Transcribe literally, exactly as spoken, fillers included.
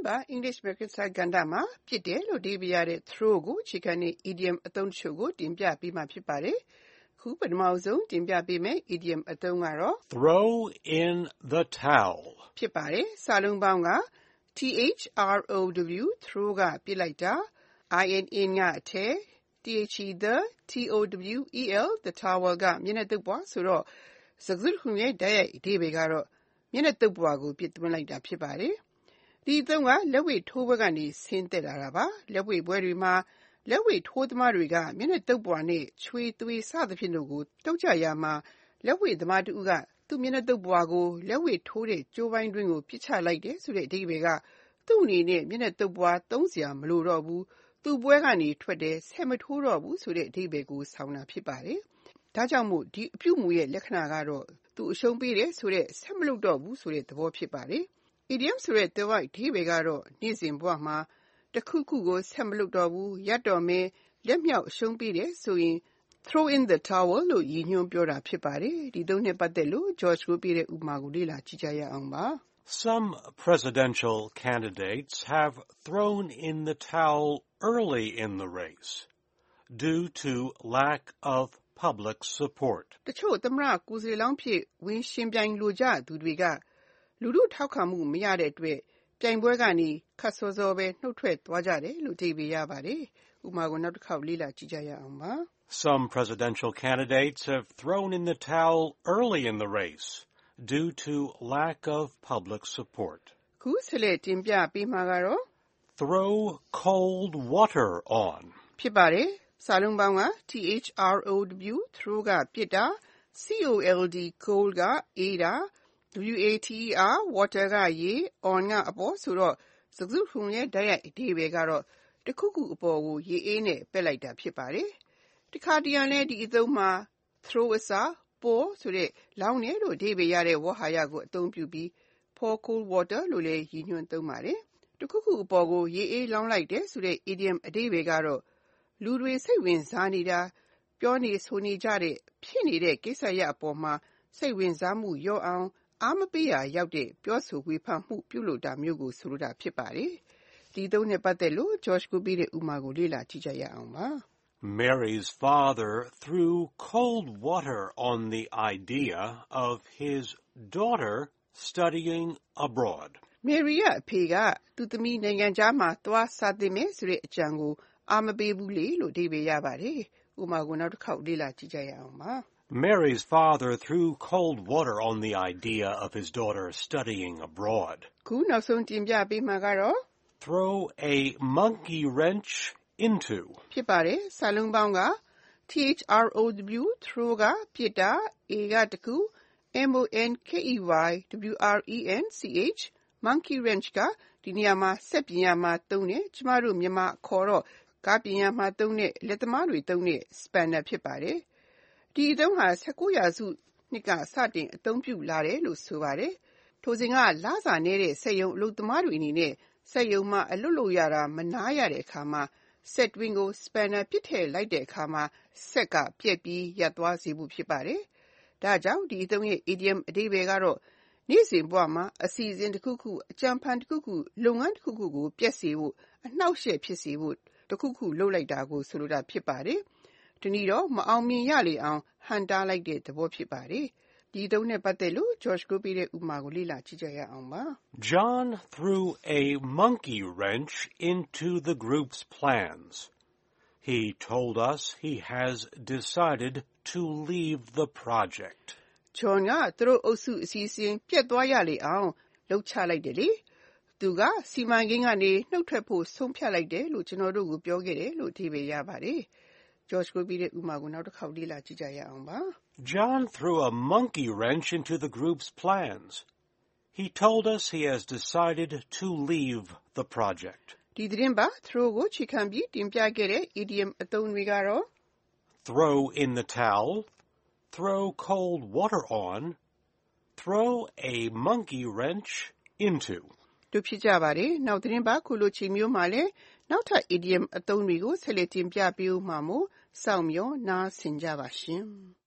ပါ English မှာကစားကဏ္ဍမှာပြစ်တယ်လို့အဓိပ္ပာယ်ရတဲ့ throw ကိုအခြေခံတဲ့ idiom အသုံးတချို့ကိုတင်ပြပေးမှာဖြစ်ပါတယ်။ခုပထမဆုံးတင်ပြပေးမယ့် idiom အသုံးကတော့ throw in the towel ဖြစ်ပါတယ်။စာလုံးပေါင်းက throw throw ကပြစ်လိုက်တာ in ကအထည် the towel the towel ကမျက်နှာသုတ်ပွားဆိုတော့စကားစုတခုရဲ့တိုက်ရိုက်အဓိပ္ပာယ်ကတော့မျက်နှာသုတ်ပွားကိုပြစ်သွင်းလိုက်တာဖြစ်ပါတယ်။ဒီအသုံးကလက်ဝှေ့ထိုးပွဲကနေဆင်းသက်လာတာပါ။လက်ဝှေ့ပွဲတွေမှာလက်ဝှေ့ထိုးသမားတွေကမျက်နှာသုတ်ပွားနဲ့ချွေသွေးစသဖြင့်တို့ကိုတုတ်ကြရမှာလက်ဝှေ့သမားတူကသူ့မျက်နှာသုတ်ပွားကိုလက်ဝှေ့ထိုးတဲ့ကြိုးပိုင်းတွင်းကိုပစ်ချလိုက်တယ်ဆိုတဲ့အဓိပ္ပာယ်ကသူ့အနေနဲ့မျက်နှာသုတ်ပွားသုံးစရာမလိုတော့ဘူးသူ့ပွဲကနေထွက်တယ်ဆက်မထိုးတော့ဘူးဆိုတဲ့အဓိပ္ပာယ်ကိုဆောင်တာဖြစ်ပါတယ်။ဒါကြောင့်မို့ဒီအပြုအမူရဲ့လက္ခဏာကတော့သူအရှုံးပေးတယ်ဆိုတဲ့ဆက်မလုပ်တော့ဘူးဆိုတဲ့သဘောဖြစ်ပါတယ်။ idiom ဆိုတဲ့သွယ်ဝိုက်အဓိပ္ပာယ်ကတော့နေ့စဉ်ဘဝမှာတခုခုကိုဆက်မလုပ်တော့ဘူးရပ်တော့မယ်လက်မြောက်အရှုံးပေးတယ်ဆိုရင် throw in the towel လို့ရည်ညွှန်းပြောတာဖြစ်ပါတယ်။ဒီသုံးနဲ့ပတ်သက်လို့ George ကိုပြတဲ့ဥပမာကိုလေ့လာကြည့်ကြရအောင်ပါ။ Some presidential candidates have thrown in the towel early in the race due to lack of public support. တချို့သမ္မတကိုယ်စားလှယ်လောင်းဖြစ်ဝင်ရှင်ပြိုင်လိုကြသူတွေကလူထုထောက်ခံမှုမရတဲ့အတွက်ပြိုင်ပွဲကနေခပ်စောစောပဲနှုတ်ထွက်သွားကြတယ်လို့အဓိပ္ပာယ်ရပါတယ်။ဥပမာကိုနောက်တစ်ခေါက်လေ့လာကြည့်ကြရအောင်ပါ။ Some presidential candidates have thrown in the towel early in the race due to lack of public support. ခုဆက်လက်တင်ပြပေးမှာကတော့ throw cold water on ဖြစ်ပါတယ်။စာလုံးပေါင်းက throw throw ကပြစ်တာ cold cold ကအေးတာ water water ကရေ on ကအပေါ်ဆိုတော့စကားစုတခုရဲ့တိုက်ရိုက်အဓိပ္ပာယ်ကတော့တခုခုအပေါ်ကိုရေအေးနဲ့ပက်လိုက်တာဖြစ်ပါတယ်။တခါတရံလဲဒီအသုံးမှာ throw အစား pour ဆိုတဲ့လောင်းတယ်လို့အဓိပ္ပာယ်ရတဲ့ဝေါဟာရကိုအသုံးပြုပြီး pour cold water လို့လည်းရည်ညွှန်းသုံးပါတယ်။တခုခုအပေါ်ကိုရေအေးလောင်းလိုက်တယ်ဆိုတဲ့ idiom အဓိပ္ပာယ်ကတော့လူတွေစိတ်ဝင်စားနေတာပြောနေဆိုနေကြတဲ့ဖြစ်နေတဲ့ကိစ္စရပ်အပေါ်မှာစိတ်ဝင်စားမှုလျော့အောင်အားမပေးရာရောက်တဲ့ပြောဆိုဝေဖန်မှုပြုလုပ်တာမျိုးကိုဆိုလိုတာဖြစ်ပါတယ်။ဒီသုံးနဲ့ပတ်သက်လို့ George ကိုပြတဲ့ဥပမာကိုလေ့လာကြည့်ကြရအောင်ပါ။ Mary's father threw cold water on the idea of his daughter studying abroad. Mary ရဲ့အဖေကသူ့သမီးနိုင်ငံခြားမှာသွားစာသင်မယ်ဆိုတဲ့အကြံကိုအားမပေးဘူးလေလို့အဓိပ္ပာယ်ရပါတယ်။ဥပမာကိုနောက်တစ်ခေါက်လေ့လာကြည့်ကြရအောင်ပါ။ Mary's father threw cold water on the idea of his daughter studying abroad. ခုနောက်ဆုံးတင်ပြပေးမှာကတော့ throw a monkey wrench into ဖြစ်ပါတယ်။စာလုံးပေါင်းက throw throw ကပြစ်တာ a ကတခု monkey wrench monkey wrench ကဒီနေရာမှာဆက်ပြင်ရမှာသုံးတယ်ကျမတို့မြန်မာအခေါ်တော့ကားပြင်ရမှာသုံးတဲ့လက်သမားတွေသုံးတဲ့ spanner ဖြစ်ပါတယ်။ဒီအသုံးဟာ၁၉ရာစုနှစ်ကစတင်အသုံးပြုလာတယ်လို့ဆိုပါတယ်။ထိုစဉ်ကလစာနေတဲ့စက်ရုံအလုပ်သမားတွေအနေနဲ့စက်ရုံမှာအလုပ်လုပ်ရတာမနားရတဲ့အခါမှာစက်တွင်းကို spanner ပစ်ထည့်လိုက်တဲ့အခါမှာစက်ကပြက်ပြီးရပ်သွားစေဖို့ဖြစ်ပါတယ်။ဒါကြောင့်ဒီအသုံးရဲ့ idiom အဓိပ္ပာယ်ကတော့နေ့စဉ်ဘဝမှာအစီအစဉ်တစ်ခုခုအကြံဖန်တစ်ခုခုလုပ်ငန်းတစ်ခုခုကိုပြက်စေဖို့အနှောက်အယှက်ဖြစ်စေဖို့တစ်ခုခုလုပ်လိုက်တာကိုဆိုလိုတာဖြစ်ပါတယ်။ဒီနည်းတော့မအောင်မြင်ရလေအောင်ဟန်တားလိုက်တဲ့သဘောဖြစ်ပါတယ်။ဒီသုံးနဲ့ပတ်သက်လို့ George ကိုပြတဲ့ဥပမာကိုလေ့လာကြည့်ကြရအောင်ပါ။ John threw a monkey wrench into the group's plans. He told us he has decided to leave the project. John ကသူတို့အုပ်စုအစီအစဉ်ပြတ်သွားရလေအောင်လှုပ်ချလိုက်တယ်လေ။သူကစီမံကိန်းကနေနှုတ်ထွက်ဖို့ဆုံးဖြတ်လိုက်တယ်လို့ကျွန်တော်တို့ကိုပြောခဲ့တယ်လို့အဓိပ္ပာယ်ရပါတယ်။ George ကိုပြတဲ့ဥပမာကိုနောက်တစ်ခေါက်လေ့လာကြည့်ကြရအောင်ပါ။ John threw a monkey wrench into the group's plans. He told us he has decided to leave the project. ဒီသတင်းပါ throw ကိုခြေခံပြီးတင်ပြခဲ့တဲ့ idiom အသုံးတွေကတော့ throw in the towel, throw cold water on, throw a monkey wrench into. တို့ဖြစ်ကြပါတယ်။နောက်သတင်းပါခုလိုချိန်မျိုးမှာလဲနောက်ထပ် idiom အသုံးတွေကိုဆက်လက်တင်ပြပေးဦးမှာမို့စောင့်မျှော်နားဆင်ကြပါရှင်။